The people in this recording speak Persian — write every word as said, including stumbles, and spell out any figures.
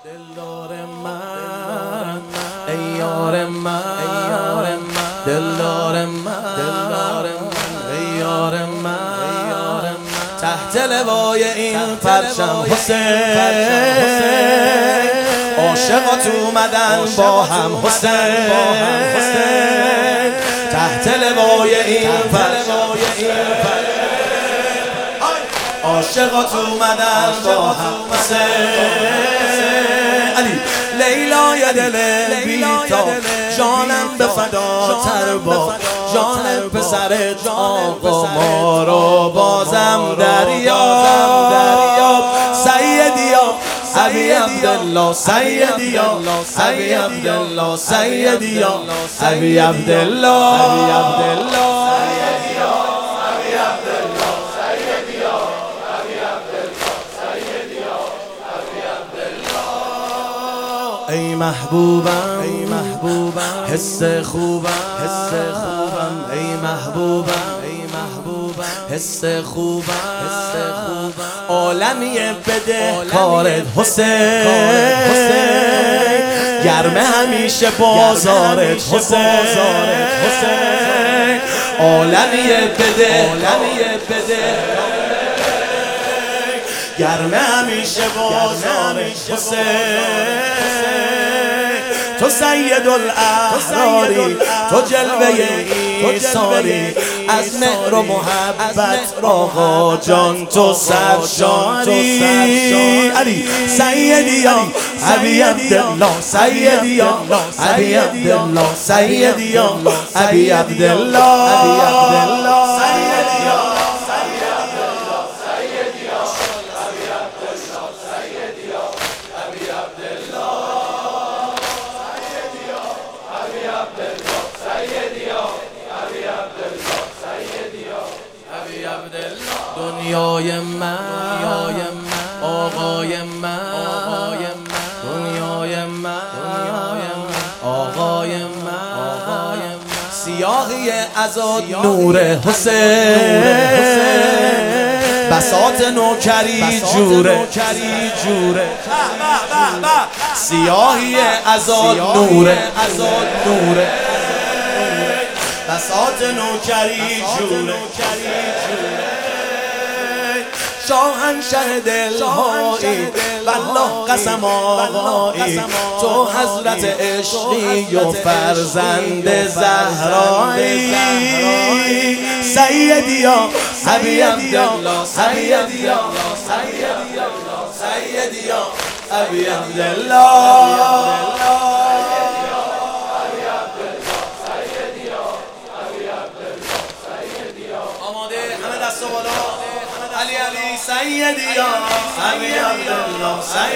دلدار من ای یار من دلدار من ای یار من تحت لوای این پرچم حسین عاشقات اومدن با هم حسین تحت لوای این پرچم عاشقات اومدن با هم حسین علی لیلای دل بیتا جانم به فداتر با جان پسرت آقا ما رو بازم دریاب سیدیا ابی عبدالله سیدیا ابی عبدالله سیدیا ابی عبدالله ابی عبدالله ای محبوبم ای محبوبم حس خوبم حس خوبم ای محبوبم ای محبوبم حس خوبم حس خوبم عالمی بده کارت حسین گرمه همیشه بازارت حسین عالمی بده عالمی بده گرمه همیشه بازارت حسین تو سید الاحراری تو جلوه ایثاری از مهر و محبت آقا جان تو سرشاری علی سیدیا ابی عبدالله سیدیا ابی عبدالله سیدیا ابی عبدالله ابی عبدالله دنیای من آقای من دنیای من آقای من سیاهی ازاد نور حسین بساط نوکری جوره سیاهی ازاد نوره بساط نوکری جوره شاهنشه دلهایی والله قسم آقایی تو حضرت عشقی و فرزند زهرایی سیدیا ابی عبدالله سیدیا سیدیا ابی عبدالله علی علی سیدیا ابی عبدالله